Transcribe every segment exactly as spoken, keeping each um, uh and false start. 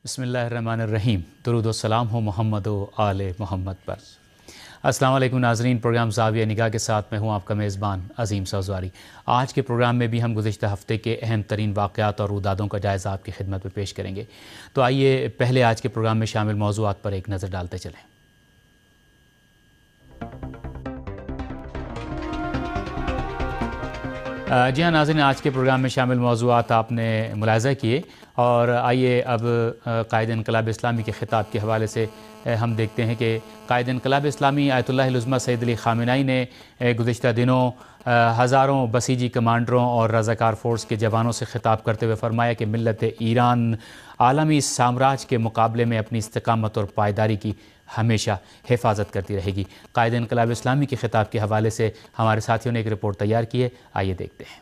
بسم اللہ الرحمن الرحیم. درود و سلام ہو محمد و آل محمد پر. السلام علیکم ناظرین، پروگرام زاویہ نگاہ کے ساتھ میں ہوں آپ کا میزبان عظیم سوزواری. آج کے پروگرام میں بھی ہم گزشتہ ہفتے کے اہم ترین واقعات اور رودادوں کا جائزہ آپ کی خدمت میں پیش کریں گے. تو آئیے پہلے آج کے پروگرام میں شامل موضوعات پر ایک نظر ڈالتے چلیں. جی ہاں ناظرین، آج کے پروگرام میں شامل موضوعات آپ نے ملاحظہ کیے، اور آئیے اب قائد انقلاب اسلامی کے خطاب کے حوالے سے ہم دیکھتے ہیں کہ قائد انقلاب اسلامی آیت اللہ العظمیٰ سید علی خامنہ ای نے گزشتہ دنوں ہزاروں بسیجی کمانڈروں اور رضاکار فورس کے جوانوں سے خطاب کرتے ہوئے فرمایا کہ ملت ایران عالمی سامراج کے مقابلے میں اپنی استقامت اور پائیداری کی ہمیشہ حفاظت کرتی رہے گی. قائد انقلاب اسلامی کے خطاب کے حوالے سے ہمارے ساتھیوں نے ایک رپورٹ تیار کی ہے، آئیے دیکھتے ہیں.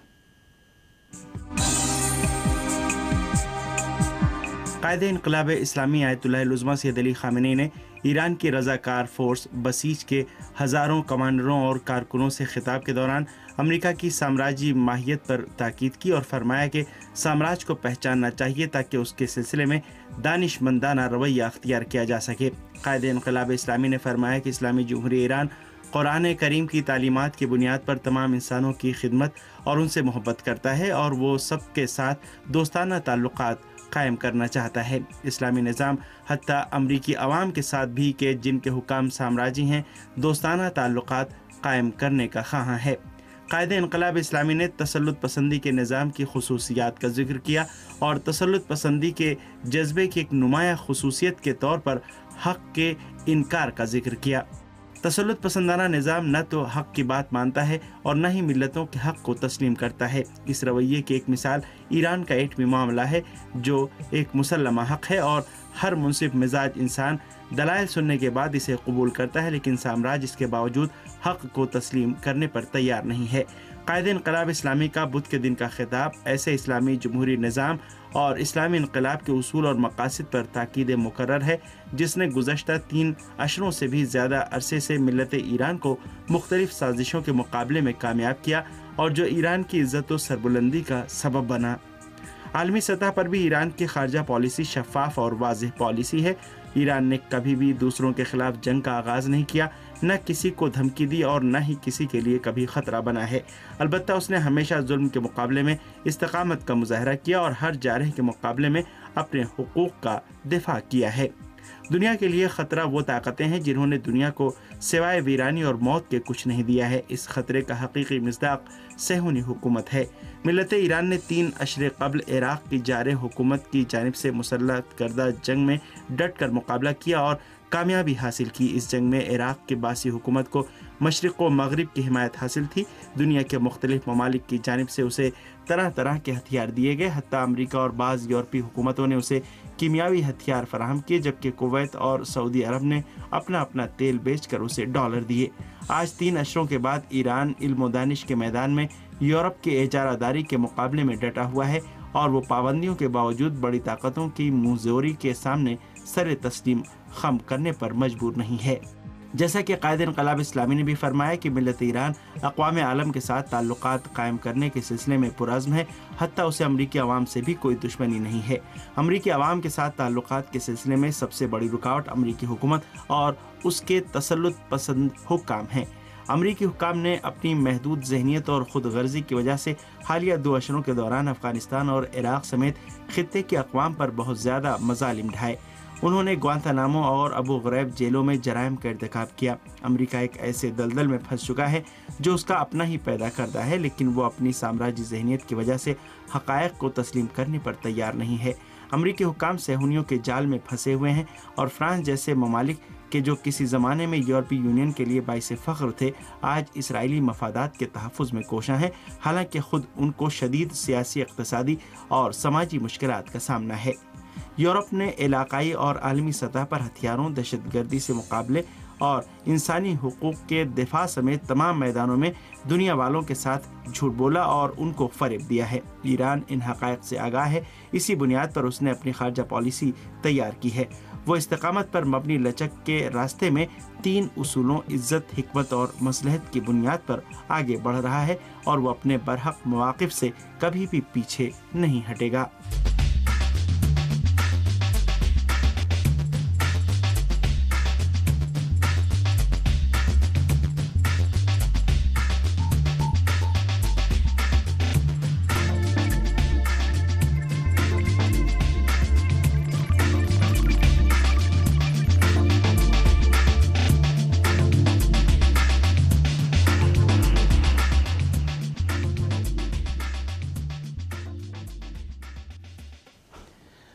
قائد انقلاب اسلامی آیت اللہ العظمیٰ سید علی خامنہ ای نے ایران کی رضاکار فورس بسیج کے ہزاروں کمانڈروں اور کارکنوں سے خطاب کے دوران امریکہ کی سامراجی ماہیت پر تاکید کی اور فرمایا کہ سامراج کو پہچاننا چاہیے تاکہ اس کے سلسلے میں دانش مندانہ رویہ اختیار کیا جا سکے. قائد انقلاب اسلامی نے فرمایا کہ اسلامی جمہوریہ ایران قرآن کریم کی تعلیمات کی بنیاد پر تمام انسانوں کی خدمت اور ان سے محبت کرتا ہے، اور وہ سب کے ساتھ دوستانہ تعلقات قائم کرنا چاہتا ہے. اسلامی نظام حتیٰ امریکی عوام کے ساتھ بھی کہ جن کے حکام سامراجی ہیں دوستانہ تعلقات قائم کرنے کا خواہاں ہے. قائد انقلاب اسلامی نے تسلط پسندی کے نظام کی خصوصیات کا ذکر کیا اور تسلط پسندی کے جذبے کی ایک نمایاں خصوصیت کے طور پر حق کے انکار کا ذکر کیا. تسلط پسندانہ نظام نہ تو حق کی بات مانتا ہے اور نہ ہی ملتوں کے حق کو تسلیم کرتا ہے. اس رویے کی ایک مثال ایران کا ایٹمی معاملہ ہے، جو ایک مسلمہ حق ہے اور ہر منصف مزاج انسان دلائل سننے کے بعد اسے قبول کرتا ہے، لیکن سامراج اس کے باوجود حق کو تسلیم کرنے پر تیار نہیں ہے. قائد انقلاب اسلامی کا بدھ کے دن کا خطاب ایسے اسلامی جمہوری نظام اور اسلامی انقلاب کے اصول اور مقاصد پر تاکید مکرر ہے جس نے گزشتہ تین عشروں سے بھی زیادہ عرصے سے ملت ایران کو مختلف سازشوں کے مقابلے میں کامیاب کیا اور جو ایران کی عزت و سربلندی کا سبب بنا. عالمی سطح پر بھی ایران کی خارجہ پالیسی شفاف اور واضح پالیسی ہے. ایران نے کبھی بھی دوسروں کے خلاف جنگ کا آغاز نہیں کیا، نہ کسی کو دھمکی دی اور نہ ہی کسی کے لیے کبھی خطرہ بنا ہے. البتہ اس نے ہمیشہ ظلم کے مقابلے میں استقامت کا مظاہرہ کیا اور ہر جارح کے مقابلے میں اپنے حقوق کا دفاع کیا ہے. دنیا کے لیے خطرہ وہ طاقتیں ہیں جنہوں نے دنیا کو سوائے ویرانی اور موت کے کچھ نہیں دیا ہے. اس خطرے کا حقیقی مصداق صہیونی حکومت ہے. ملت ایران نے تین عشرے قبل عراق کی جارح حکومت کی جانب سے مسلط کردہ جنگ میں ڈٹ کر مقابلہ کیا اور کامیابی حاصل کی. اس جنگ میں عراق کی باسی حکومت کو مشرق و مغرب کی حمایت حاصل تھی. دنیا کے مختلف ممالک کی جانب سے اسے طرح طرح کے ہتھیار دیے گئے، حتیٰ امریکہ اور بعض یورپی حکومتوں نے اسے کیمیاوی ہتھیار فراہم کیے، جبکہ کویت اور سعودی عرب نے اپنا اپنا تیل بیچ کر اسے ڈالر دیے. آج تین عشروں کے بعد ایران علم و دانش کے میدان میں یورپ کے اجارہ داری کے مقابلے میں ڈٹا ہوا ہے اور وہ پابندیوں کے باوجود بڑی طاقتوں کی منہ زوری کے سامنے سر تسلیم خم کرنے پر مجبور نہیں ہے. جیسا کہ قائد انقلاب اسلامی نے بھی فرمایا کہ ملت ایران اقوام عالم کے ساتھ تعلقات قائم کرنے کے سلسلے میں پرعزم ہے، حتیٰ اسے امریکی عوام سے بھی کوئی دشمنی نہیں ہے. امریکی عوام کے ساتھ تعلقات کے سلسلے میں سب سے بڑی رکاوٹ امریکی حکومت اور اس کے تسلط پسند حکام ہیں. امریکی حکام نے اپنی محدود ذہنیت اور خود غرضی کی وجہ سے حالیہ دو عشروں کے دوران افغانستان اور عراق سمیت خطے کے اقوام پر بہت زیادہ مظالم ڈھائے. انہوں نے گوانتانامو اور ابو غریب جیلوں میں جرائم کا ارتکاب کیا. امریکہ ایک ایسے دلدل میں پھنس چکا ہے جو اس کا اپنا ہی پیدا کردہ ہے، لیکن وہ اپنی سامراجی ذہنیت کی وجہ سے حقائق کو تسلیم کرنے پر تیار نہیں ہے. امریکی حکام صہیونیوں کے جال میں پھنسے ہوئے ہیں اور فرانس جیسے ممالک کہ جو کسی زمانے میں یورپی یونین کے لیے باعث فخر تھے، آج اسرائیلی مفادات کے تحفظ میں کوشاں ہیں، حالانکہ خود ان کو شدید سیاسی، اقتصادی اور سماجی مشکلات کا سامنا ہے. یورپ نے علاقائی اور عالمی سطح پر ہتھیاروں، دہشت گردی سے مقابلے اور انسانی حقوق کے دفاع سمیت تمام میدانوں میں دنیا والوں کے ساتھ جھوٹ بولا اور ان کو فریب دیا ہے. ایران ان حقائق سے آگاہ ہے، اسی بنیاد پر اس نے اپنی خارجہ پالیسی تیار کی ہے. وہ استقامت پر مبنی لچک کے راستے میں تین اصولوں عزت، حکمت اور مصلحت کی بنیاد پر آگے بڑھ رہا ہے اور وہ اپنے برحق مواقف سے کبھی بھی پیچھے نہیں ہٹے گا.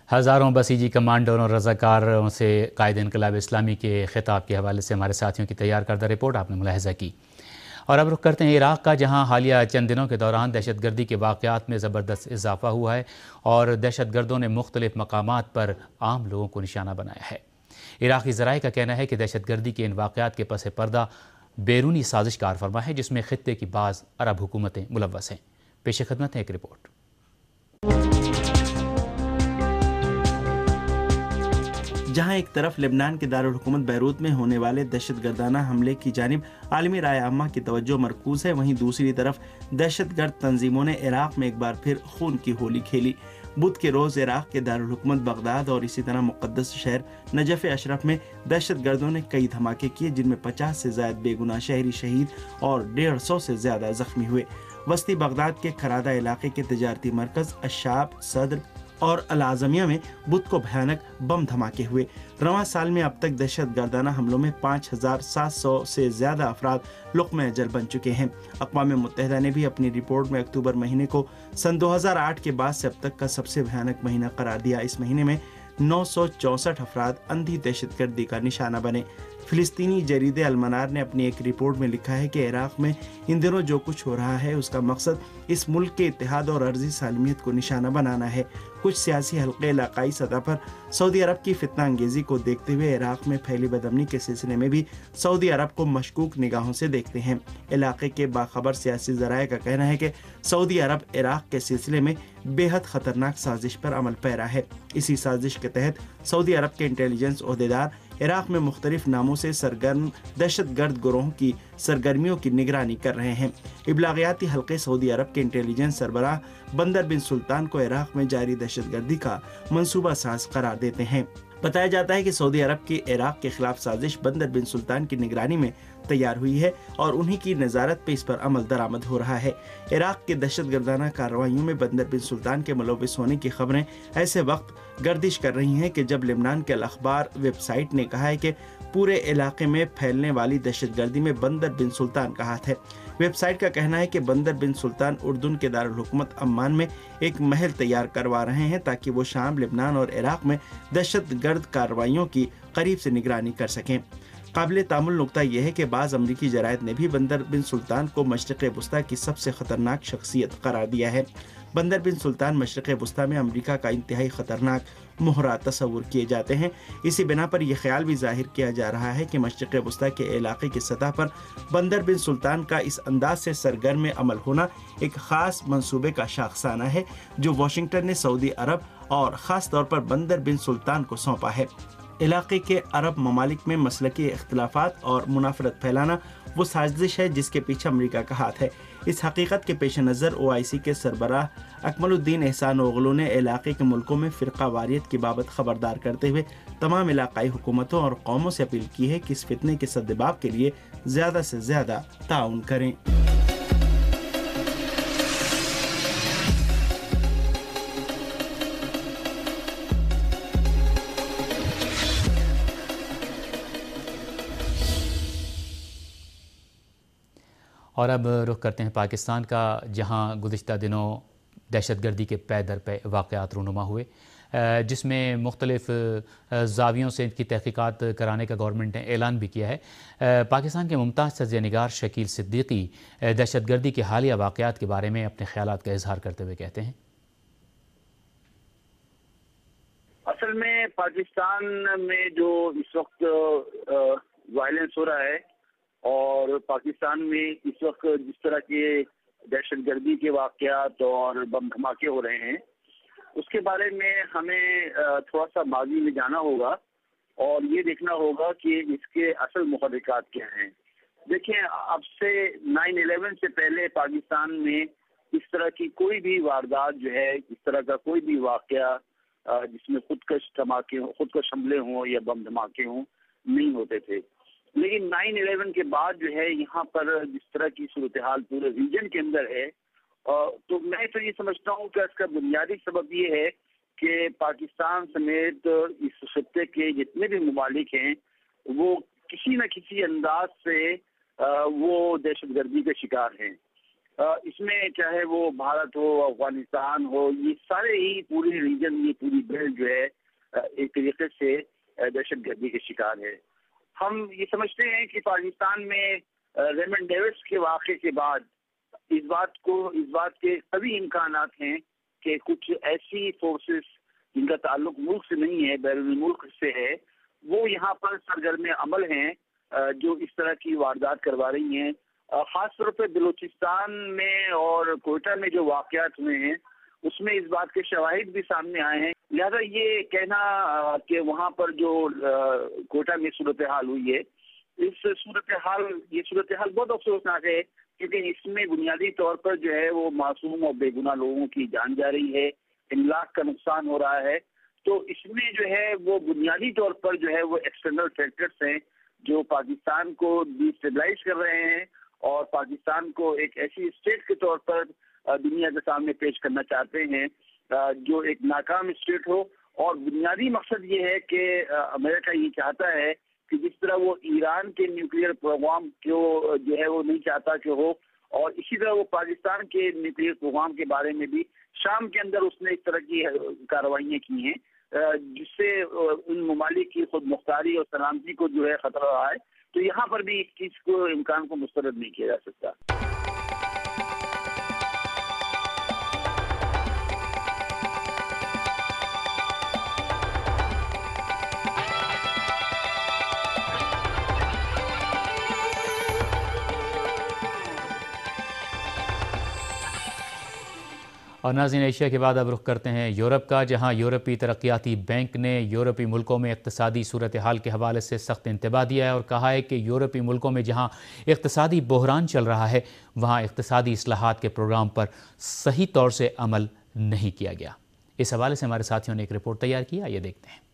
ہزاروں بسیجی کمانڈروں اور رضاکاروں سے قائد انقلاب اسلامی کے خطاب کے حوالے سے ہمارے ساتھیوں کی تیار کردہ رپورٹ آپ نے ملاحظہ کی۔ اور اب رخ کرتے ہیں عراق کا، جہاں حالیہ چند دنوں کے دوران دہشت گردی کے واقعات میں زبردست اضافہ ہوا ہے اور دہشت گردوں نے مختلف مقامات پر عام لوگوں کو نشانہ بنایا ہے۔ عراقی ذرائع کا کہنا ہے کہ دہشت گردی کے ان واقعات کے پس پردہ بیرونی سازش کار فرما ہے، جس میں خطے کی بعض عرب حکومتیں ملوث ہیں۔ پیش خدمت ہے ایک رپورٹ۔ جہاں ایک طرف لبنان کے دارالحکومت بیروت میں ہونے والے دہشت گردانہ حملے کی جانب عالمی رائے عامہ کی توجہ مرکوز ہے، وہیں دوسری طرف دہشت گرد تنظیموں نے عراق میں ایک بار پھر خون کی ہولی کھیلی۔ بدھ کے روز عراق کے دارالحکومت بغداد اور اسی طرح مقدس شہر نجف اشرف میں دہشت گردوں نے کئی دھماکے کیے، جن میں پچاس سے زائد بے گناہ شہری شہید اور ڈیڑھ سو سے زیادہ زخمی ہوئے۔ وسطی بغداد کے کھرادہ علاقے کے تجارتی مرکز الشعب، صدر اور العظمیہ میں بدھ کو بھیانک بم دھماکے ہوئے۔ رواں سال میں اب تک دہشت گردانہ حملوں میں پانچ ہزار سات سو سے زیادہ افراد لقمہ اجل بن چکے ہیں۔ اقوام متحدہ نے بھی اپنی رپورٹ میں اکتوبر مہینے کو سن دو ہزار آٹھ کے بعد سے اب تک کا سب سے بھیانک مہینہ قرار دیا۔ اس مہینے میں نو سو چونسٹھ افراد اندھی دہشت گردی کا نشانہ بنے۔ فلسطینی جریدے المنار نے اپنی ایک رپورٹ میں لکھا ہے کہ عراق میں ان دنوں جو کچھ ہو رہا ہے اس کا مقصد اس ملک کے اتحاد اور عرضی سالمیت کو نشانہ بنانا ہے۔ کچھ سیاسی حلقے علاقائی سطح پر سعودی عرب کی فتنہ انگیزی کو دیکھتے ہوئے عراق میں پھیلی بدامنی کے سلسلے میں بھی سعودی عرب کو مشکوک نگاہوں سے دیکھتے ہیں۔ علاقے کے باخبر سیاسی ذرائع کا کہنا ہے کہ سعودی عرب عراق کے سلسلے میں بے حد خطرناک سازش پر عمل پیرا ہے۔ اسی سازش کے تحت سعودی عرب کے انٹیلیجنس عہدیدار عراق میں مختلف ناموں سے سرگرم دہشت گرد گروہوں کی سرگرمیوں کی نگرانی کر رہے ہیں۔ ابلاغیاتی حلقے سعودی عرب کے انٹیلیجنس سربراہ بندر بن سلطان کو عراق میں جاری دہشت گردی کا منصوبہ ساز قرار دیتے ہیں۔ بتایا جاتا ہے کہ سعودی عرب کی عراق کے خلاف سازش بندر بن سلطان کی نگرانی میں تیار ہوئی ہے اور انہی کی نظارت پہ اس پر عمل درآمد ہو رہا ہے۔ عراق کے دہشت گردانہ کارروائیوں میں بندر بن سلطان کے ملوث ہونے کی خبریں ایسے وقت گردش کر رہی ہیں کہ جب لبنان کے الاخبار ویب سائٹ نے کہا ہے کہ پورے علاقے میں پھیلنے والی دہشت گردی میں بندر بن سلطان کا ہاتھ ہے۔ ویب سائٹ کا کہنا ہے کہ بندر بن سلطان اردن کے دارالحکومت عمان میں ایک محل تیار کروا رہے ہیں تاکہ وہ شام، لبنان اور عراق میں دہشت گرد کارروائیوں کی قریب سے نگرانی کر سکیں۔ قابل تأمل نکتہ یہ ہے کہ بعض امریکی جرائد نے بھی بندر بن سلطان کو مشرق وسطیٰ کی سب سے خطرناک شخصیت قرار دیا ہے۔ بندر بن سلطان مشرق وسطیٰ میں امریکہ کا انتہائی خطرناک مہرہ تصور کیے جاتے ہیں۔ اسی بنا پر یہ خیال بھی ظاہر کیا جا رہا ہے کہ مشرق وسطیٰ کے علاقے کی سطح پر بندر بن سلطان کا اس انداز سے سرگرم عمل ہونا ایک خاص منصوبے کا شاخسانہ ہے جو واشنگٹن نے سعودی عرب اور خاص طور پر بندر بن سلطان کو سونپا ہے۔ علاقے کے عرب ممالک میں مسلکی اختلافات اور منافرت پھیلانا وہ سازش ہے جس کے پیچھے امریکہ کا ہاتھ ہے۔ اس حقیقت کے پیش نظر او آئی سی کے سربراہ اکمل الدین احسان اوغلو نے علاقے کے ملکوں میں فرقہ واریت کی بابت خبردار کرتے ہوئے تمام علاقائی حکومتوں اور قوموں سے اپیل کی ہے کہ اس فتنے کے سدباب کے لیے زیادہ سے زیادہ تعاون کریں۔ اور اب رخ کرتے ہیں پاکستان کا، جہاں گزشتہ دنوں دہشت گردی کے پے در پے واقعات رونما ہوئے، جس میں مختلف زاویوں سے ان کی تحقیقات کرانے کا گورنمنٹ نے اعلان بھی کیا ہے۔ پاکستان کے ممتاز تجزیہ نگار شکیل صدیقی دہشت گردی کے حالیہ واقعات کے بارے میں اپنے خیالات کا اظہار کرتے ہوئے کہتے ہیں: اصل میں پاکستان میں جو اس وقت وائلنس ہو رہا ہے اور پاکستان میں اس وقت جس طرح کے دہشت گردی کے واقعات اور بم دھماکے ہو رہے ہیں، اس کے بارے میں ہمیں تھوڑا سا ماضی میں جانا ہوگا اور یہ دیکھنا ہوگا کہ اس کے اصل محرکات کیا ہیں۔ دیکھیں، اب سے نائن الیون سے پہلے پاکستان میں اس طرح کی کوئی بھی واردات جو ہے، اس طرح کا کوئی بھی واقعہ جس میں خودکش دھماکے ہوں، خودکش حملے ہوں یا بم دھماکے ہوں، نہیں ہوتے تھے۔ لیکن نائن الیون کے بعد جو ہے یہاں پر جس طرح کی صورتحال پورے ریجن کے اندر ہے، تو میں تو یہ سمجھتا ہوں کہ اس کا بنیادی سبب یہ ہے کہ پاکستان سمیت اس خطے کے جتنے بھی ممالک ہیں وہ کسی نہ کسی انداز سے وہ دہشت گردی کے شکار ہیں۔ اس میں چاہے وہ بھارت ہو، افغانستان ہو، یہ سارے ہی پوری ریجن، یہ پوری بیلٹ جو ہے ایک طریقے سے دہشت گردی کے شکار ہے۔ ہم یہ سمجھتے ہیں کہ پاکستان میں ریمنڈ ڈیوس کے واقعے کے بعد اس بات کو اس بات کے سبھی امکانات ہیں کہ کچھ ایسی فورسز جن کا تعلق ملک سے نہیں ہے، بیرون ملک سے ہے، وہ یہاں پر سرگرم عمل ہیں جو اس طرح کی واردات کروا رہی ہیں۔ خاص طور پہ بلوچستان میں اور کوئٹہ میں جو واقعات ہوئے ہیں اس میں اس بات کے شواہد بھی سامنے آئے ہیں۔ لہذا یہ کہنا کہ وہاں پر جو کوئٹہ میں صورتحال ہوئی ہے، اس صورتحال یہ صورتحال بہت افسوسناک ہے، کیونکہ اس میں بنیادی طور پر جو ہے وہ معصوم اور بے گناہ لوگوں کی جان جا رہی ہے، املاک کا نقصان ہو رہا ہے۔ تو اس میں جو ہے وہ بنیادی طور پر جو ہے وہ ایکسٹرنل فیکٹرز ہیں جو پاکستان کو ڈی اسٹیبلائز کر رہے ہیں اور پاکستان کو ایک ایسی اسٹیٹ کے طور پر دنیا کے سامنے پیش کرنا چاہتے ہیں جو ایک ناکام اسٹیٹ ہو۔ اور بنیادی مقصد یہ ہے کہ امریکہ یہ چاہتا ہے کہ جس طرح وہ ایران کے نیوکلیئر پروگرام کو جو ہے وہ نہیں چاہتا کہ ہو، اور اسی طرح وہ پاکستان کے نیوکلیئر پروگرام کے بارے میں بھی شام کے اندر اس نے اس طرح کی کارروائیاں کی ہیں جس سے ان ممالک کی خود مختاری اور سلامتی کو جو ہے خطرہ رہا ہے۔ تو یہاں پر بھی اس چیز کو امکان کو مسترد نہیں کیا جا سکتا۔ اور ناظرین، ایشیا کے بعد اب رخ کرتے ہیں یورپ کا، جہاں یورپی ترقیاتی بینک نے یورپی ملکوں میں اقتصادی صورتحال کے حوالے سے سخت انتباہ دیا ہے اور کہا ہے کہ یورپی ملکوں میں جہاں اقتصادی بحران چل رہا ہے وہاں اقتصادی اصلاحات کے پروگرام پر صحیح طور سے عمل نہیں کیا گیا۔ اس حوالے سے ہمارے ساتھیوں نے ایک رپورٹ تیار کی، آئیے دیکھتے ہیں۔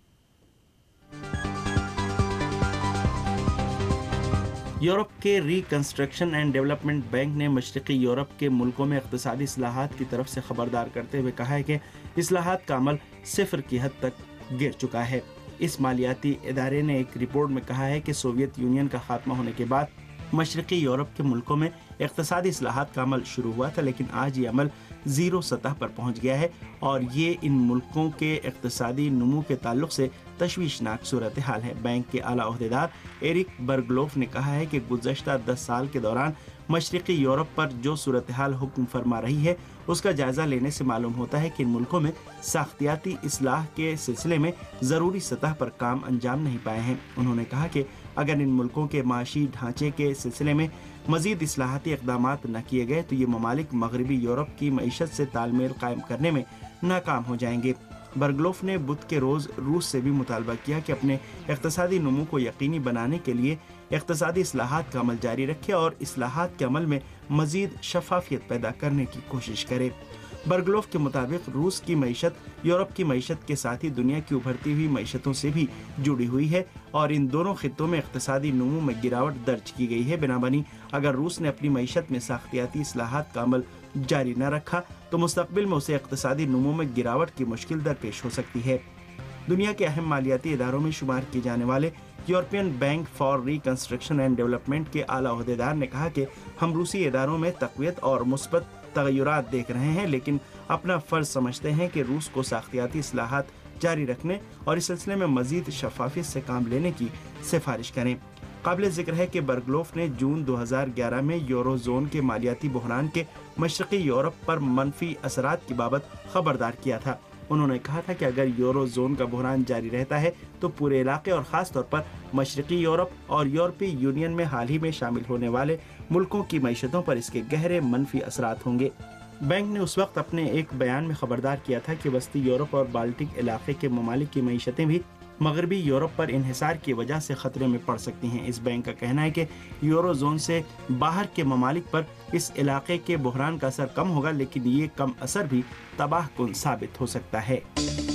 یورپ کے reconstruction and development bank نے مشرقی یورپ کے ملکوں میں اقتصادی اصلاحات کی طرف سے خبردار کرتے ہوئے کہا ہے کہ اصلاحات کا عمل صفر کی حد تک گر چکا ہے۔ اس مالیاتی ادارے نے ایک رپورٹ میں کہا ہے کہ سوویت یونین کا خاتمہ ہونے کے بعد مشرقی یورپ کے ملکوں میں اقتصادی اصلاحات کا عمل شروع ہوا تھا، لیکن آج یہ عمل زیرو سطح پر پہنچ گیا ہے اور یہ ان ملکوں کے اقتصادی نمو کے تعلق سے تشویشناک صورتحال ہے۔ بینک کے اعلیٰ عہدیدار ایرک برگلوف نے کہا ہے کہ گزشتہ دس سال کے دوران مشرقی یورپ پر جو صورتحال حکم فرما رہی ہے اس کا جائزہ لینے سے معلوم ہوتا ہے کہ ان ملکوں میں ساختیاتی اصلاح کے سلسلے میں ضروری سطح پر کام انجام نہیں پائے ہیں۔ انہوں نے کہا کہ اگر ان ملکوں کے معاشی ڈھانچے کے سلسلے میں مزید اصلاحاتی اقدامات نہ کیے گئے تو یہ ممالک مغربی یورپ کی معیشت سے تال میل قائم کرنے میں ناکام ہو جائیں گے۔ برگلوف نے بدھ کے روز روس سے بھی مطالبہ کیا کہ اپنے اقتصادی نمو کو یقینی بنانے کے لیے اقتصادی اصلاحات کا عمل جاری رکھے اور اصلاحات کے عمل میں مزید شفافیت پیدا کرنے کی کوشش کرے۔ برگلوف کے مطابق روس کی معیشت یورپ کی معیشت کے ساتھ ہی دنیا کی ابھرتی ہوئی معیشتوں سے بھی جڑی ہوئی ہے اور ان دونوں خطوں میں اقتصادی نمو میں گراوٹ درج کی گئی ہے۔ بنابراین اگر روس نے اپنی معیشت میں ساختیاتی اصلاحات کا عمل جاری نہ رکھا تو مستقبل میں اسے اقتصادی نمو میں گراوٹ کی مشکل درپیش ہو سکتی ہے۔ دنیا کے اہم مالیاتی اداروں میں شمار کیے جانے والے European bank for reconstruction and development کے اعلیٰ عہدیدار نے کہا کہ ہم روسی اداروں میں تقویت اور مثبت تغیرات دیکھ رہے ہیں، لیکن اپنا فرض سمجھتے ہیں کہ روس کو ساختیاتی اصلاحات جاری رکھنے اور اس سلسلے میں مزید شفافیت سے کام لینے کی سفارش کریں۔ قابل ذکر ہے کہ برگلوف نے جون دو ہزار گیارہ میں یورو زون کے مالیاتی بحران کے مشرقی یورپ پر منفی اثرات کی بابت خبردار کیا تھا۔ انہوں نے کہا تھا کہ اگر یورو زون کا بحران جاری رہتا ہے تو پورے علاقے اور خاص طور پر مشرقی یورپ اور یورپی یونین میں حال ہی میں شامل ہونے والے ملکوں کی معیشتوں پر اس کے گہرے منفی اثرات ہوں گے۔ بینک نے اس وقت اپنے ایک بیان میں خبردار کیا تھا کہ وسطی یورپ اور بالٹک علاقے کے ممالک کی معیشتیں بھی مغربی یورپ پر انحصار کی وجہ سے خطرے میں پڑ سکتی ہیں۔ اس بینک کا کہنا ہے کہ یورو زون سے باہر کے ممالک پر اس علاقے کے بحران کا اثر کم ہوگا، لیکن یہ کم اثر بھی تباہ کن ثابت ہو سکتا ہے۔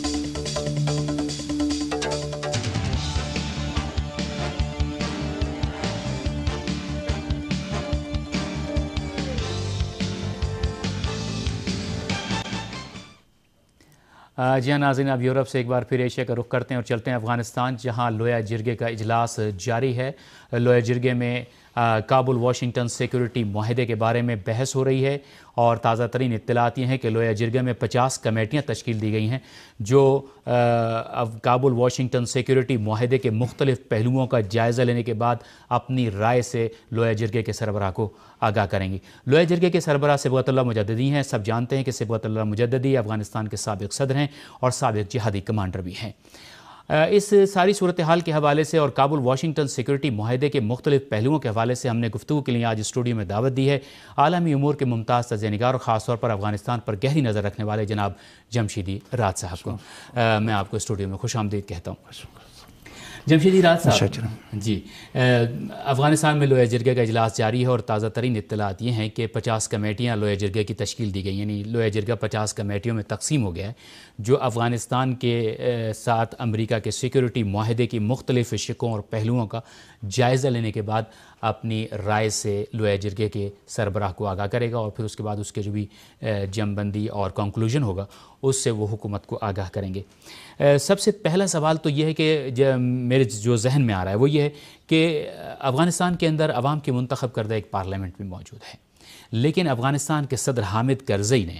جی ہاں ناظرین، اب یورپ سے ایک بار پھر ایشیا کا رخ کرتے ہیں اور چلتے ہیں افغانستان، جہاں لویا جرگے کا اجلاس جاری ہے۔ لویا جرگے میں کابل واشنگٹن سیکورٹی معاہدے کے بارے میں بحث ہو رہی ہے، اور تازہ ترین اطلاعات یہ ہیں کہ لویا جرگہ میں پچاس کمیٹیاں تشکیل دی گئی ہیں جو اب کابل واشنگٹن سیکورٹی معاہدے کے مختلف پہلوؤں کا جائزہ لینے کے بعد اپنی رائے سے لویا جرگے کے سربراہ کو آگاہ کریں گی۔ لویا جرگے کے سربراہ صبغت اللہ مجددی ہیں۔ سب جانتے ہیں کہ صبغت اللہ مجددی افغانستان کے سابق صدر ہیں اور سابق جہادی کمانڈر بھی ہیں۔ اس ساری صورتحال کے حوالے سے اور کابل واشنگٹن سیکورٹی معاہدے کے مختلف پہلوؤں کے حوالے سے ہم نے گفتگو کے لیے آج اسٹوڈیو میں دعوت دی ہے عالمی امور کے ممتاز تجزیہ نگار اور خاص طور پر افغانستان پر گہری نظر رکھنے والے جناب جمشیدی راز صاحب کو۔ میں آپ کو اسٹوڈیو میں خوش آمدید کہتا ہوں۔ جمشیدی راز صاحب، جی، افغانستان میں لویا جرگے کا اجلاس جاری ہے اور تازہ ترین اطلاعات یہ ہیں کہ پچاس کمیٹیاں لویا جرگے کی تشکیل دی گئی، یعنی لویا جرگہ پچاس کمیٹیوں میں تقسیم ہو گیا ہے جو افغانستان کے ساتھ امریکہ کے سیکورٹی معاہدے کی مختلف شقوں اور پہلوؤں کا جائزہ لینے کے بعد اپنی رائے سے لویا جرگے کے سربراہ کو آگاہ کرے گا، اور پھر اس کے بعد اس کے جو بھی جم بندی اور کنکلوژن ہوگا اس سے وہ حکومت کو آگاہ کریں گے۔ سب سے پہلا سوال تو یہ ہے کہ میرے جو ذہن میں آ رہا ہے وہ یہ ہے کہ افغانستان کے اندر عوام کی منتخب کردہ ایک پارلیمنٹ بھی موجود ہے، لیکن افغانستان کے صدر حامد کرزئی نے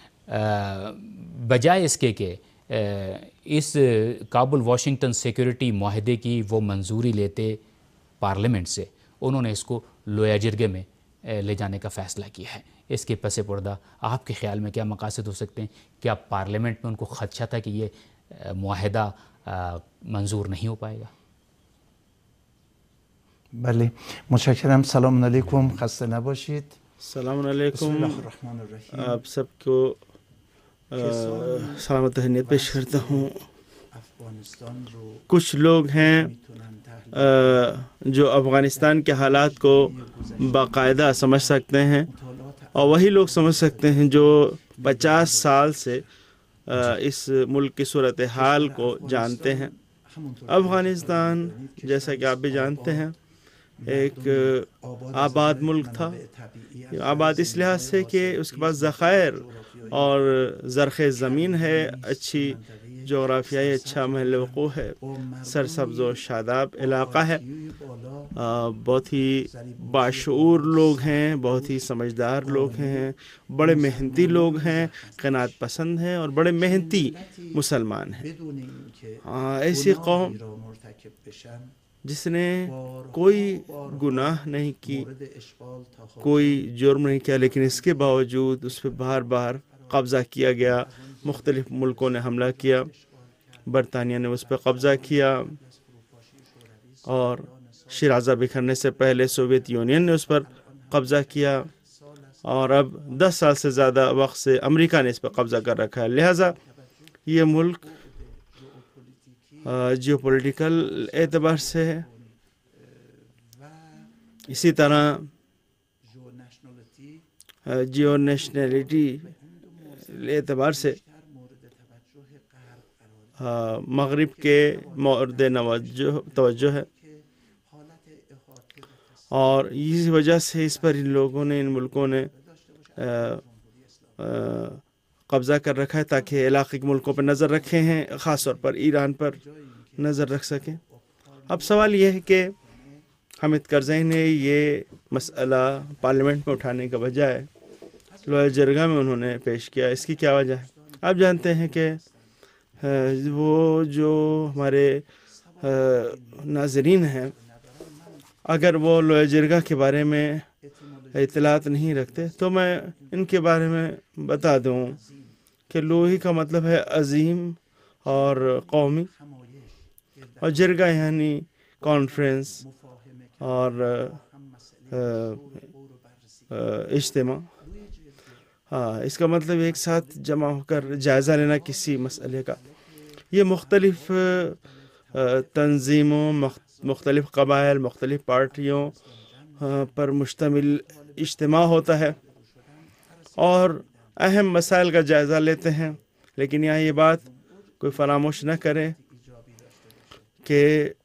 بجائے اس کے کہ اس کابل واشنگٹن سیکورٹی معاہدے کی وہ منظوری لیتے پارلیمنٹ سے، انہوں نے اس کو لویا جرگے میں لے جانے کا فیصلہ کیا ہے۔ اس کے پس پردہ آپ کے خیال میں کیا مقاصد ہو سکتے ہیں؟ کیا پارلیمنٹ میں ان کو خدشہ تھا کہ یہ معاہدہ منظور نہیں ہو پائے گا؟ بله، متشکرم. سلام علیکم، خسته نباشید. السلام علیکم. بسم الله الرحمن الرحیم. آپ سب کو سلامت تہنیت پیش کرتا ہوں۔ کچھ لوگ ہیں جو افغانستان کے حالات کو باقاعدہ سمجھ سکتے ہیں، اور وہی لوگ سمجھ سکتے ہیں جو پچاس سال سے اس ملک کی صورتحال کو جانتے ہیں۔ افغانستان جیسا کہ آپ بھی جانتے ہیں ایک آباد ملک تھا، آباد اس لحاظ سے کہ اس کے پاس ذخائر اور زرخیز زمین ہے، اچھی جغرافیائی اچھا محل وقوع ہے، سرسبز و شاداب علاقہ ہے، بہت ہی باشعور لوگ ہیں، بہت ہی سمجھدار لوگ ہیں، بڑے محنتی لوگ ہیں، قناعت پسند ہیں اور بڑے محنتی مسلمان ہیں۔ ایسی قوم جس نے کوئی گناہ نہیں کی، کوئی جرم نہیں کیا، لیکن اس کے باوجود اس پہ بار بار قبضہ کیا گیا، مختلف ملکوں نے حملہ کیا، برطانیہ نے اس پہ قبضہ کیا، اور شیرازہ بکھرنے سے پہلے سوویت یونین نے اس پر قبضہ کیا، اور اب دس سال سے زیادہ وقت سے امریکہ نے اس پر قبضہ کر رکھا ہے۔ لہٰذا یہ ملک جیو پولیٹیکل اعتبار سے ہے، اسی طرح جیو نیشنلٹی اعتبار سے مغرب کے مورد توجہ ہے، اور اسی وجہ سے اس پر ان لوگوں نے، ان ملکوں نے قبضہ کر رکھا ہے تاکہ علاقے کے ملکوں پر نظر رکھے ہیں، خاص طور پر ایران پر نظر رکھ سکیں۔ اب سوال یہ ہے کہ حامد کرزئی نے یہ مسئلہ پارلیمنٹ میں اٹھانے کا بجائے لویا جرگہ میں انہوں نے پیش کیا، اس کی کیا وجہ ہے؟ آپ جانتے ہیں کہ وہ جو ہمارے ناظرین ہیں، اگر وہ لویا جرگہ کے بارے میں اطلاعات نہیں رکھتے تو میں ان کے بارے میں بتا دوں کہ لوہی کا مطلب ہے عظیم اور قومی، اور جرگہ یعنی کانفرنس اور اجتماع۔ ہاں، اس کا مطلب ایک ساتھ جمع ہو کر جائزہ لینا کسی مسئلے کا۔ یہ مختلف تنظیموں، مختلف قبائل، مختلف پارٹیوں پر مشتمل اجتماع ہوتا ہے اور اہم مسائل کا جائزہ لیتے ہیں، لیکن یہاں یہ بات کوئی فراموش نہ کرے کہ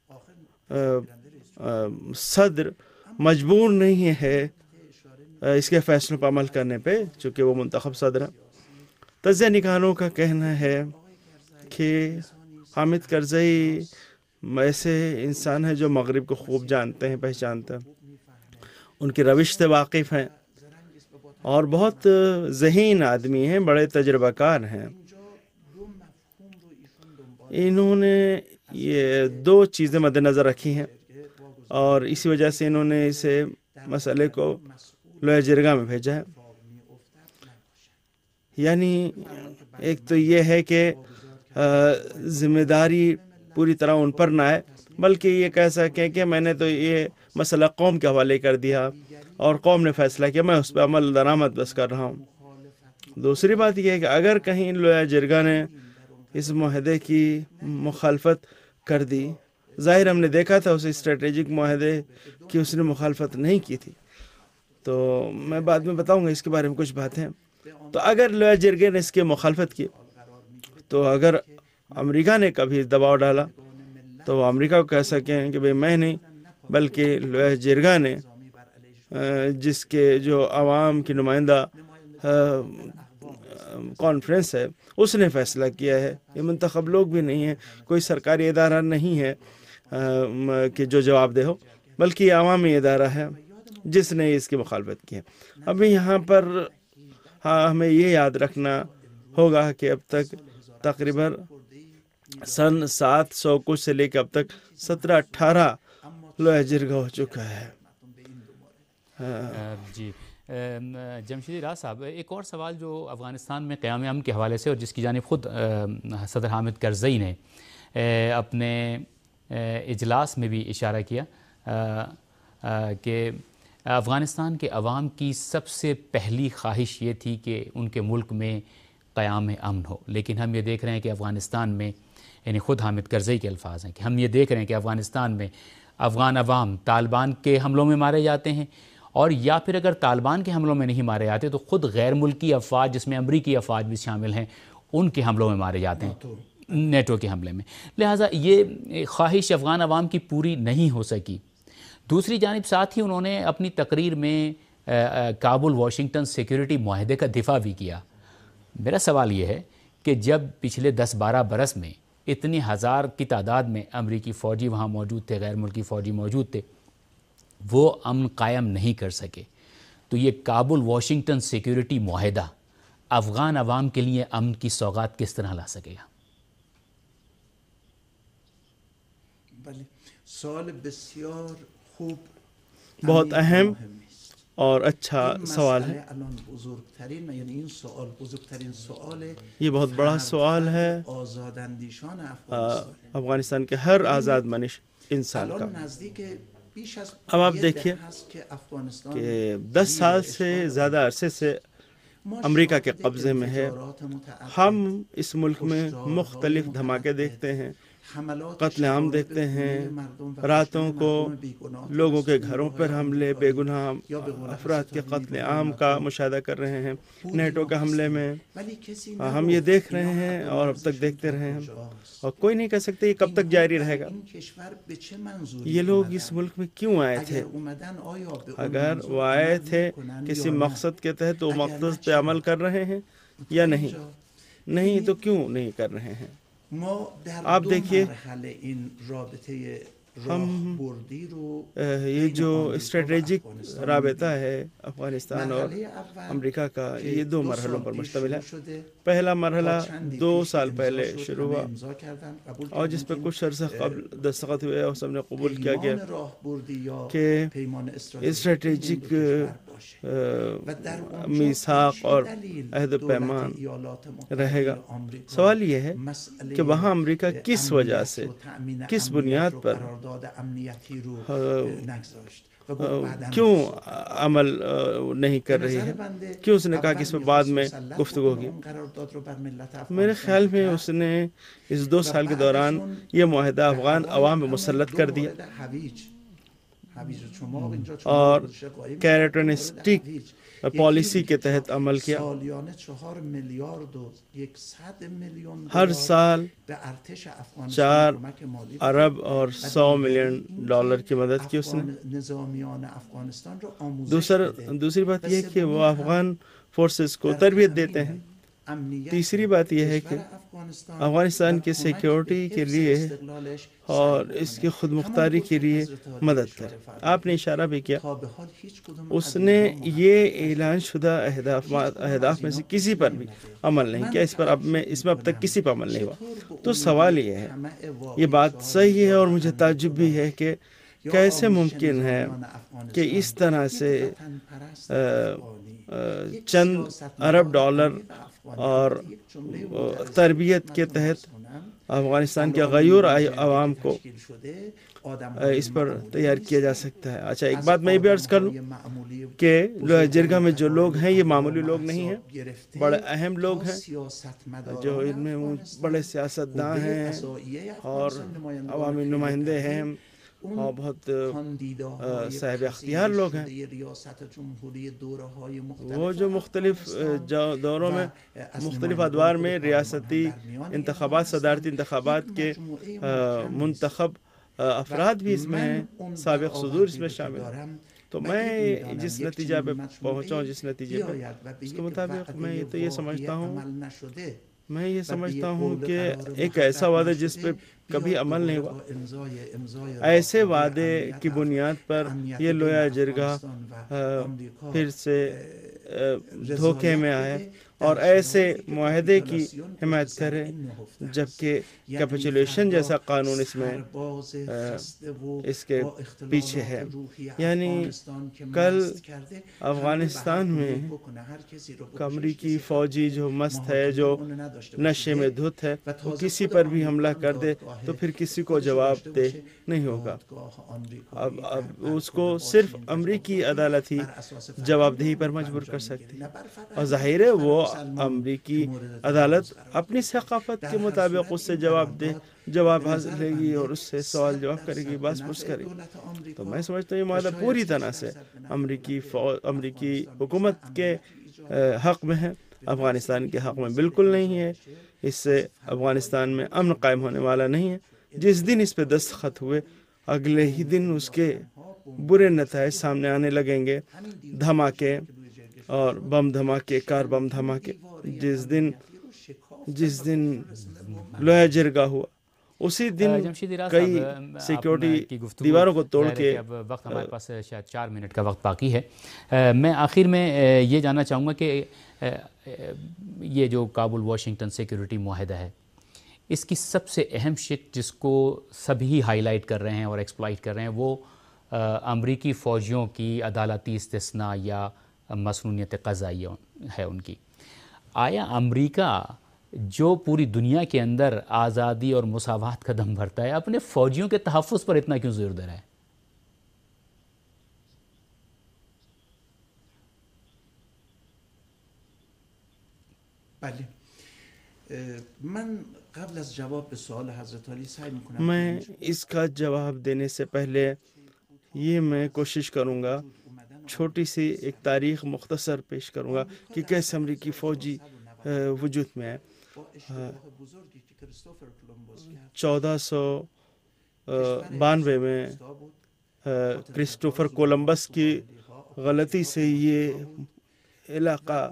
صدر مجبور نہیں ہے اس کے فیصلوں پر عمل کرنے پہ، چونکہ وہ منتخب صدر ہے۔ تجزیہ نگاروں کا کہنا ہے کہ حامد کرزئی ایسے انسان ہے جو مغرب کو خوب جانتے ہیں، پہچانتے ہیں، ان کی روش سے واقف ہیں اور بہت ذہین آدمی ہیں، بڑے تجربہ کار ہیں. انہوں نے یہ دو چیزیں مد نظر رکھی ہیں اور اسی وجہ سے انہوں نے اسے مسئلے کو لوح جرگہ میں بھیجا ہے. یعنی ایک تو یہ ہے کہ ذمہ داری پوری طرح ان پر نہ آئے، بلکہ یہ کہہ سکیں کہ میں نے تو یہ مسئلہ قوم کے حوالے کر دیا اور قوم نے فیصلہ کیا، میں اس پہ عمل درآمد بس کر رہا ہوں. دوسری بات یہ ہے کہ اگر کہیں لوح جرگہ نے اس معاہدے کی مخالفت کر دی، ظاہر ہم نے دیکھا تھا اس اسٹریٹجک معاہدے کی اس نے مخالفت نہیں کی تھی، تو میں بعد میں بتاؤں گا اس کے بارے میں کچھ باتیں. تو اگر لوح جرگہ نے اس کی مخالفت کی تو اگر امریکہ نے کبھی دباؤ ڈالا تو وہ امریکہ کو کہہ سکیں کہ بھئی میں نہیں بلکہ لوح جرگہ نے، جس کے جو عوام کی نمائندہ کانفرنس ہے اس نے فیصلہ کیا ہے، یہ منتخب لوگ بھی نہیں ہیں، کوئی سرکاری ادارہ نہیں ہے کہ جو جواب دہ ہو، بلکہ یہ عوامی ادارہ ہے جس نے اس کی مخالفت کی ہے. ابھی یہاں پر ہاں ہمیں یہ یاد رکھنا ہوگا کہ اب تک تقریباً سن سات سو کچھ سے لے کے اب تک سترہ اٹھارہ لوح جرگہ ہو چکا ہے. جی جمشید راز صاحب، ایک اور سوال جو افغانستان میں قیام امن کے حوالے سے اور جس کی جانب خود صدر حامد کرزئی نے اپنے اجلاس میں بھی اشارہ کیا کہ افغانستان کے عوام کی سب سے پہلی خواہش یہ تھی کہ ان کے ملک میں قیام امن ہو، لیکن ہم یہ دیکھ رہے ہیں کہ افغانستان میں، یعنی خود حامد کرزئی کے الفاظ ہیں کہ ہم یہ دیکھ رہے ہیں کہ افغانستان میں افغان عوام طالبان کے حملوں میں مارے جاتے ہیں، اور یا پھر اگر طالبان کے حملوں میں نہیں مارے جاتے تو خود غیر ملکی افواج جس میں امریکی افواج بھی شامل ہیں ان کے حملوں میں مارے جاتے ہیں، نیٹو کے حملے میں. لہٰذا یہ خواہش افغان عوام کی پوری نہیں ہو سکی. دوسری جانب ساتھ ہی انہوں نے اپنی تقریر میں کابل واشنگٹن سیکیورٹی معاہدے کا دفاع بھی کیا. میرا سوال یہ ہے کہ جب پچھلے دس بارہ برس میں اتنی ہزار کی تعداد میں امریکی فوجی وہاں موجود تھے، غیر ملکی فوجی موجود تھے، وہ امن قائم نہیں کر سکے، تو یہ کابل واشنگٹن سیکیورٹی معاہدہ افغان عوام کے لیے امن کی سوغات کس طرح لا سکے گا؟ سوال بسیار خوب، بہت اہم اور اچھا سوال ہے. یہ بہت بڑا سوال ہے افغانستان کے ہر آزاد منش انسان کا. اب آپ دیکھیے کہ دس سال سے زیادہ عرصے سے امریکہ کے قبضے میں ہے. ہم اس ملک میں مختلف دھماکے دیکھتے ہیں، قتل عام دیکھتے ہیں، راتوں کو لوگوں کے گھروں پر حملے، بے گناہ افراد کے قتل عام کا مشاہدہ کر رہے ہیں. نیٹو کے حملے میں ہم یہ دیکھ رہے ہیں اور اب تک دیکھتے رہے ہیں، اور کوئی نہیں کہہ سکتے یہ کب تک جاری رہے گا. یہ لوگ اس ملک میں کیوں آئے تھے؟ اگر وہ آئے تھے کسی مقصد کے تحت تو مقصد پہ عمل کر رہے ہیں یا نہیں؟ نہیں تو کیوں نہیں کر رہے ہیں؟ آپ دیکھیے ہم یہ جو اسٹریٹجک رابطہ ہے افغانستان اور امریکہ کا، یہ دو مرحلوں پر مشتمل ہے. پہلا مرحلہ دو سال پہلے شروع ہوا اور جس پہ کچھ عرصہ قبل دستخط ہوئے اور سب نے قبول کیا گیا کہ اسٹریٹجک میثاق اور عہد و پیمان رہے گا. سوال یہ ہے کہ وہاں امریکہ کس وجہ سے، کس بنیاد پر کیوں عمل نہیں کر رہی ہے؟ کیوں اس نے کہا کہ اس میں بعد میں گفتگو ہوگی؟ میرے خیال میں اس نے اس دو سال کے دوران یہ معاہدہ افغان عوام میں مسلط کر دیا اور کیریٹنسٹک پالیسی کے تحت عمل کیا. ہر سال چار ارب اور سو ملین ڈالر کی مدد کی اس نے. دوسر دوسری بات یہ کہ وہ افغان فورسز کو تربیت دیتے ہیں تیسری بات یہ ہے کہ افغانستان کی سیکیورٹی کے لیے اور اس کی خود مختاری کے لیے مدد کرے. آپ نے اشارہ بھی کیا, اس نے یہ اعلان شدہ اہداف اہداف میں سے کسی پر بھی عمل نہیں کیا. اس پر اب میں اس میں اب تک کسی پر عمل نہیں ہوا. تو سوال یہ ہے, یہ بات صحیح ہے اور مجھے تعجب بھی ہے کہ کیسے ممکن ہے کہ اس طرح سے چند ارب ڈالر اور تربیت کے تحت افغانستان کے غیور عوام کو اس پر تیار کیا جا سکتا ہے. اچھا, ایک بات میں بھی عرض کر لوں کہ لوہے جرگہ میں جو لوگ ہیں یہ معمولی لوگ نہیں ہیں, بڑے اہم لوگ ہیں, جو ان میں بڑے سیاستداں ہیں اور عوامی نمائندے ہیں اور بہت صاحب اختیار لوگ ہیں. وہ جو مختلف دوروں میں مختلف ادوار میں ریاستی انتخابات, صدارتی انتخابات کے منتخب افراد بھی اس میں ہیں, سابق صدور اس میں شامل ہیں. تو میں جس نتیجہ پہ پہنچا ہوں, جس نتیجے پہ, اس کے مطابق میں تو یہ سمجھتا ہوں میں یہ سمجھتا ہوں کہ ایک ایسا وعدہ جس پہ کبھی عمل نہیں ہوا, ایسے وعدے کی بنیاد پر یہ لویا جرگہ پھر سے دھوکے میں آئے اور ایسے معاہدے کی حمایت کرے جبکہ کیپچولیشن جیسا قانون اس میں اس کے پیچھے ہے. یعنی کل افغانستان میں امریکی فوجی جو مست ہے, جو نشے میں دھت ہے, وہ کسی پر بھی حملہ کر دے تو پھر کسی کو جواب دہ نہیں ہوگا. اب اب اس کو صرف امریکی عدالت ہی جواب دہی پر مجبور کر سکتی ہے, اور ظاہر ہے وہ امریکی عدالت اپنی ثقافت کے مطابق اس سے جواب دے جواب حاصل لے گی اور اس سے سوال جواب کرے گی, بحث پرس کرے گی. تو میں سمجھتا ہوں یہ معاہدہ پوری طرح سے امریکی فوج امریکی حکومت کے حق میں ہے, افغانستان کے حق میں بالکل نہیں ہے. اس سے افغانستان میں امن قائم ہونے والا نہیں ہے. جس دن اس پہ دستخط ہوئے اگلے ہی دن اس کے برے نتائج سامنے آنے لگیں گے, دھماکے اور بم دھماکے, کار بم دھماکے. جس دن جس دن لوہے جرگہ ہوا اسی دن کئی سیکیورٹی دیواروں کو توڑ کے. اب وقت ہمارے پاس شاید چار منٹ کا وقت باقی ہے. میں آخر میں یہ جاننا چاہوں گا کہ یہ جو کابل واشنگٹن سیکیورٹی معاہدہ ہے, اس کی سب سے اہم شق جس کو سبھی ہائی لائٹ کر رہے ہیں اور ایکسپلائٹ کر رہے ہیں وہ امریکی فوجیوں کی عدالتی استثناء یا مسنونیت قضائیہ ہے ان کی. آیا امریکہ جو پوری دنیا کے اندر آزادی اور مساوات کا دم بھرتا ہے, اپنے فوجیوں کے تحفظ پر اتنا کیوں زور دے رہا ہے؟ من قبل از جواب به سوال حضرت علی سعی میکنم میں اس کا جواب دینے سے پہلے یہ میں کوشش کروں گا, چھوٹی سی ایک تاریخ مختصر پیش کروں گا کہ کیسے امریکی فوجی وجود میں ہے. چودہ سو بانوے میں کرسٹوفر کولمبس کی غلطی سے یہ علاقہ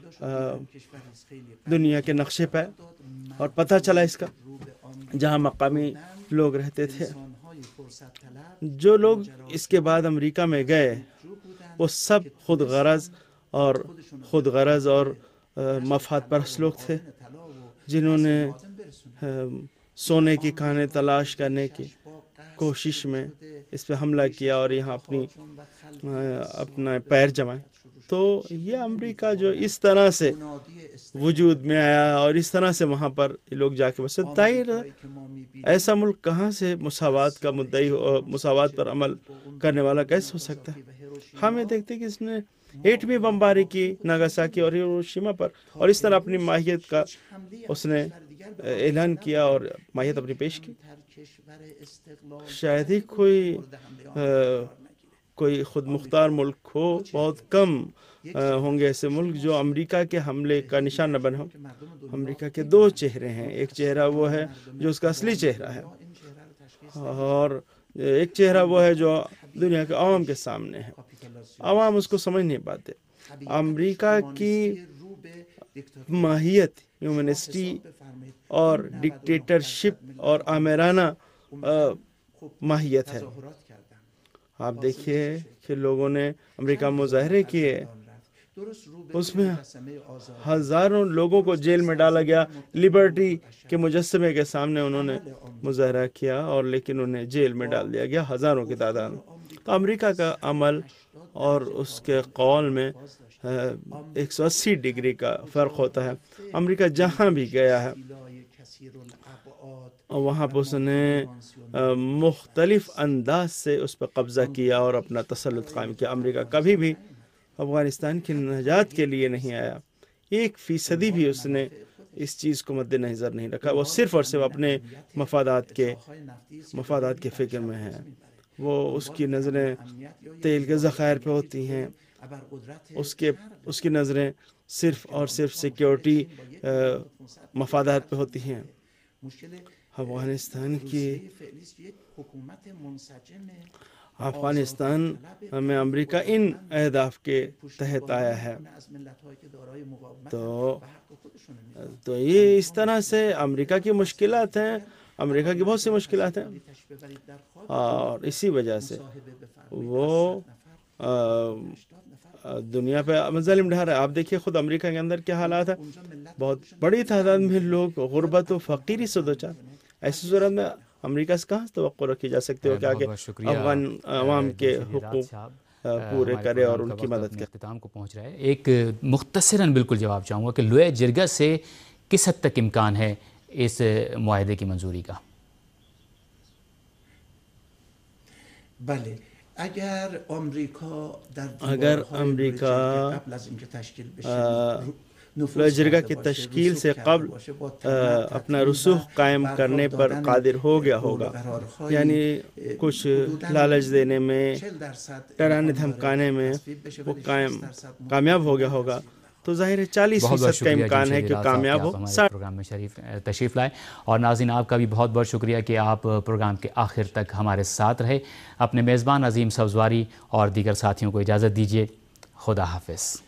دنیا کے نقشے پہ اور پتہ چلا اس کا, جہاں مقامی لوگ رہتے تھے. جو لوگ اس کے بعد امریکہ میں گئے وہ سب خود غرض اور خود غرض اور مفاد پرست لوگ تھے, جنہوں نے سونے کی کھانے تلاش کرنے کی کوشش میں اس پہ حملہ کیا اور یہاں اپنی اپنا پیر جمائے. تو یہ امریکہ جو اس طرح سے وجود میں آیا اور اس طرح سے وہاں پر لوگ جا کے بسے, ظاہر ایسا ملک کہاں سے مساوات کا مدعی مساوات پر عمل کرنے والا کیسے ہو سکتا ہے؟ ہم یہ دیکھتے ہیں کہ اس نے ایٹمی بمباری کی ناگاساکی اور ہیروشیما پر, اور اس طرح اپنی ماہیت کا اس نے اعلان کیا اور ماہیت اپنی پیش کی. شاید ہی کوئی کوئی خود مختار ملک ہو, بہت کم ہوں گے ایسے ملک جو امریکہ کے حملے کا نشان نہ بنے ہو. امریکہ کے دو چہرے ہیں, ایک چہرہ وہ ہے جو اس کا اصلی چہرہ ہے, اور ایک چہرہ وہ ہے جو دنیا کے عوام کے سامنے ہے. عوام اس کو سمجھ نہیں پاتے. امریکہ کی ماہیت ہیومنسٹی اور ڈکٹیٹرشپ اور آمرانہ ماہیت ہے۔ آپ دیکھیے کہ لوگوں نے امریکہ مظاہرے کیے، اس میں ہزاروں لوگوں کو جیل میں ڈالا گیا، لبرٹی کے مجسمے کے سامنے انہوں نے مظاہرہ کیا اور لیکن انہیں جیل میں ڈال دیا گیا ہزاروں کی تعداد میں۔ تو امریکہ کا عمل اور اس کے قول میں ایک سو اسی ڈگری کا فرق ہوتا ہے۔ امریکہ جہاں بھی گیا ہے وہاں پہ اس نے مختلف انداز سے اس پہ قبضہ کیا اور اپنا تسلط قائم کیا۔ امریکہ کبھی بھی افغانستان کی نجات کے لیے نہیں آیا، ایک فیصدی بھی اس نے اس چیز کو مد نظر نہیں رکھا۔ وہ صرف اور صرف اپنے مفادات کے مفادات کے فکر میں ہے۔ وہ اس کی نظریں تیل کے ذخائر پہ ہوتی ہیں، اس کے اس کی نظریں صرف اور صرف سیکیورٹی مفادات پہ ہوتی ہیں۔ افغانستان کی افغانستان میں امریکہ ان اہداف کے تحت آیا ہے۔ تو تو یہ اس طرح سے امریکہ کی مشکلات ہیں، امریکہ کی بہت سی مشکلات ہیں، اور اسی وجہ سے وہ دنیا پہ مظالم ڈھا رہا ہے۔ آپ دیکھیے خود امریکہ کے اندر کیا حالات ہیں، بہت بڑی تعداد میں لوگ غربت و فقیری سے دوچار۔ ایسی صورت میں امریکہ سے کہاں توقع رکھی جا سکتی ہو کہ آگے افغان عوام کے حقوق پورے کرے اور ان کی مدد کرے۔ اختتام کو پہنچ رہا ہے، ایک مختصراً بالکل جواب چاہوں گا کہ لوئے جرگہ سے کس حد تک امکان ہے اس معاہدے کی منظوری کا؟ بله اگر امریکا در اگر امریکا قبل از اینکه تشکیل بشه لوئے جرگہ کی تشکیل سے قبل اپنا رسوخ قائم کرنے پر قادر ہو گیا ہوگا، یعنی کچھ لالچ دینے میں، ڈرانے دھمکانے میں وہ قائم کامیاب ہو گیا ہوگا، تو ظاہر ہے چالیس فیصد کا امکان ہے کہ کامیاب ہو۔ پروگرام میں شریف تشریف لائے، اور ناظرین آپ کا بھی بہت بہت شکریہ کہ آپ پروگرام کے آخر تک ہمارے ساتھ رہے۔ اپنے میزبان عظیم سبزواری اور دیگر ساتھیوں کو اجازت دیجیے۔ خدا حافظ۔